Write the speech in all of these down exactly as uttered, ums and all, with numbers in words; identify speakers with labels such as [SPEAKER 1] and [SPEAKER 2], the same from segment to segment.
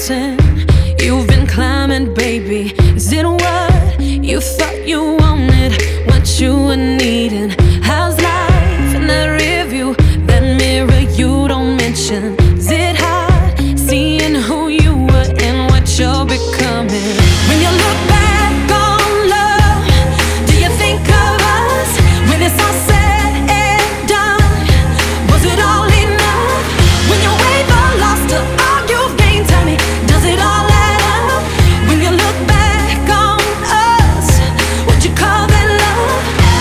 [SPEAKER 1] mountain you've been climbing, baby? Is it what you thought you wanted, what you were needing? How's life in that review, that mirror you don't mention? Is it hard seeing who you were and what you're becoming? When you look back on love, do you think of us when it's all said and done? Was it all enough? When you weigh the loss to all you've gained, tell me, does it all add up? When you look back on us, would you call that love?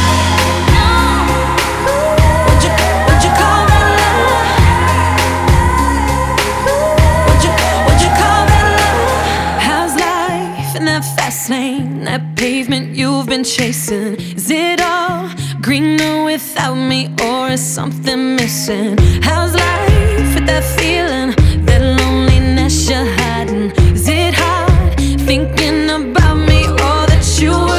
[SPEAKER 1] Would you, would you call that love? Would you, would you call that love? How's life in that fast lane, that pavement you've been chasing? Is it all greener without me, or is something missing? How's life with that feeling, that loneliness you're hiding? Is it hard thinking about me, or that you